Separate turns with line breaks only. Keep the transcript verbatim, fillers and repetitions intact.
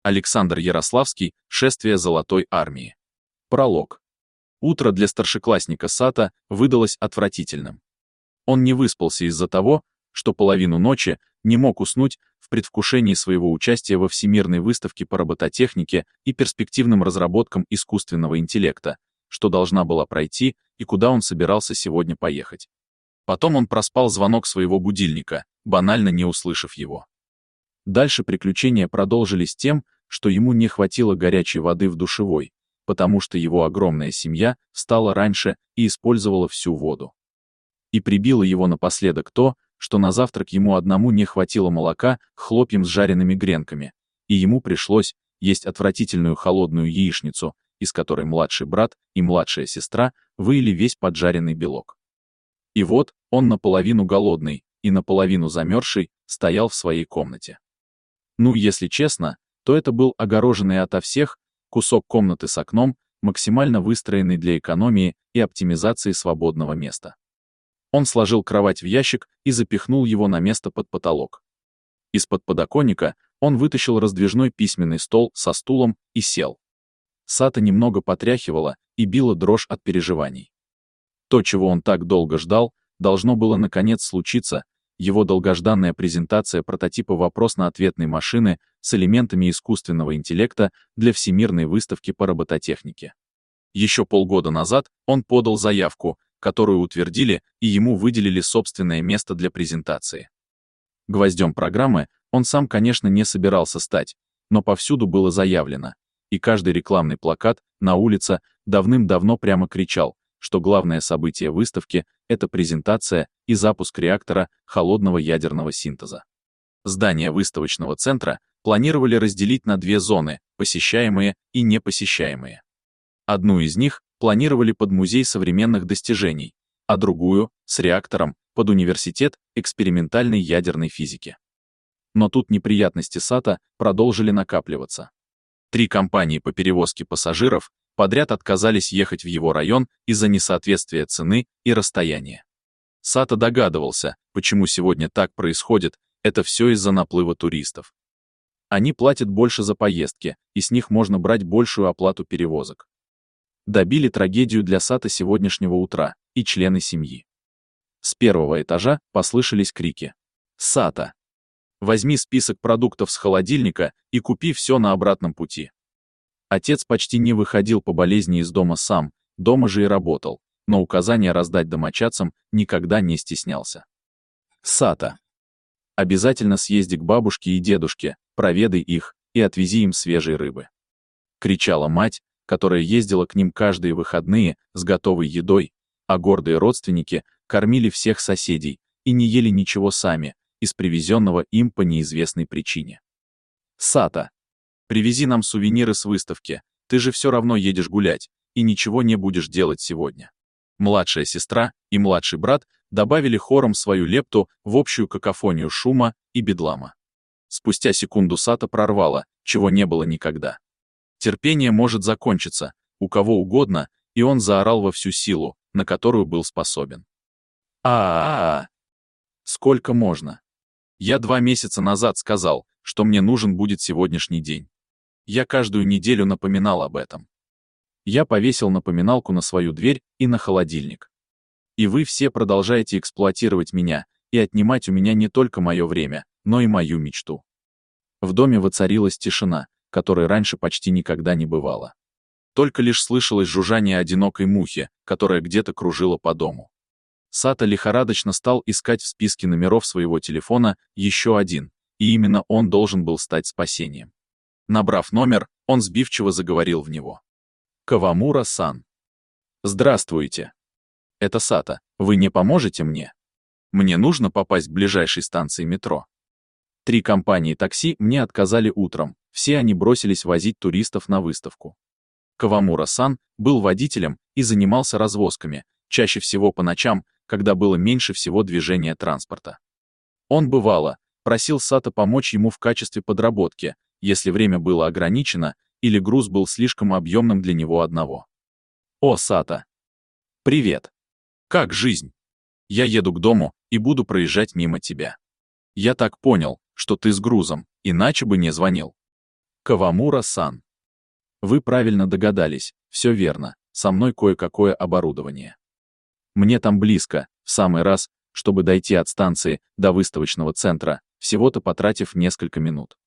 Александр Ярославский. Шествие Золотой армии. Пролог. Утро для старшеклассника Сато выдалось отвратительным. Он не выспался из-за того, что половину ночи не мог уснуть в предвкушении своего участия во Всемирной выставке по робототехнике и перспективным разработкам искусственного интеллекта, что должна была пройти и куда он собирался сегодня поехать. Потом он проспал звонок своего будильника, банально не услышав его. Дальше приключения продолжились тем, что ему не хватило горячей воды в душевой, потому что его огромная семья встала раньше и использовала всю воду. И прибило его напоследок то, что на завтрак ему одному не хватило молока хлопьям с жареными гренками, и ему пришлось есть отвратительную холодную яичницу, из которой младший брат и младшая сестра выели весь поджаренный белок. И вот он наполовину голодный и наполовину замерзший стоял в своей комнате. Ну, если честно, то это был огороженный ото всех кусок комнаты с окном, максимально выстроенный для экономии и оптимизации свободного места. Он сложил кровать в ящик и запихнул его на место под потолок. Из-под подоконника он вытащил раздвижной письменный стол со стулом и сел. Сато немного потряхивало и била дрожь от переживаний. То, чего он так долго ждал, должно было наконец случиться, его долгожданная презентация прототипа вопросно-ответной машины с элементами искусственного интеллекта для Всемирной выставки по робототехнике. Еще полгода назад он подал заявку, которую утвердили, и ему выделили собственное место для презентации. Гвоздем программы он сам, конечно, не собирался стать, но повсюду было заявлено, и каждый рекламный плакат на улице давным-давно прямо кричал, что главное событие выставки — это презентация и запуск реактора холодного ядерного синтеза. Здание выставочного центра планировали разделить на две зоны, посещаемые и непосещаемые. Одну из них планировали под Музей современных достижений, а другую — с реактором под Университет экспериментальной ядерной физики. Но тут неприятности Сато продолжили накапливаться. Три компании по перевозке пассажиров подряд отказались ехать в его район из-за несоответствия цены и расстояния. Сато догадывался, почему сегодня так происходит, это все из-за наплыва туристов. Они платят больше за поездки, и с них можно брать большую оплату перевозок. Добили трагедию для Сато сегодняшнего утра и члены семьи. С первого этажа послышались крики. «Сато! Возьми список продуктов с холодильника и купи все на обратном пути». Отец почти не выходил по болезни из дома сам, дома же и работал, но указания раздать домочадцам никогда не стеснялся. «Сато! Обязательно съезди к бабушке и дедушке, проведай их и отвези им свежей рыбы», — кричала мать, которая ездила к ним каждые выходные с готовой едой, а гордые родственники кормили всех соседей и не ели ничего сами из привезенного им по неизвестной причине. «Сато! Привези нам сувениры с выставки, ты же все равно едешь гулять, и ничего не будешь делать сегодня». Младшая сестра и младший брат добавили хором свою лепту в общую какофонию шума и бедлама. Спустя секунду Сато прорвало, чего не было никогда. Терпение может закончиться, у кого угодно, и он заорал во всю силу, на которую был способен. а а а Сколько можно? Я два месяца назад сказал, что мне нужен будет сегодняшний день. Я каждую неделю напоминал об этом. Я повесил напоминалку на свою дверь и на холодильник. И вы все продолжаете эксплуатировать меня и отнимать у меня не только мое время, но и мою мечту. В доме воцарилась тишина, которой раньше почти никогда не бывало. Только лишь слышалось жужжание одинокой мухи, которая где-то кружила по дому. Сато лихорадочно стал искать в списке номеров своего телефона еще один, и именно он должен был стать спасением. Набрав номер, он сбивчиво заговорил в него. «Кавамура-сан. Здравствуйте. Это Сато. Вы не поможете мне? Мне нужно попасть к ближайшей станции метро. Три компании такси мне отказали утром, все они бросились возить туристов на выставку. Кавамура-сан был водителем и занимался развозками, чаще всего по ночам, когда было меньше всего движения транспорта. Он бывало просил Сато помочь ему в качестве подработки, если время было ограничено или груз был слишком объемным для него одного. «О, Сато! Привет! Как жизнь? Я еду к дому и буду проезжать мимо тебя. Я так понял, что ты с грузом, иначе бы не звонил. Кавамура-сан. Вы правильно догадались, все верно, со мной кое-какое оборудование. Мне там близко, в самый раз, чтобы дойти от станции до выставочного центра, всего-то потратив несколько минут.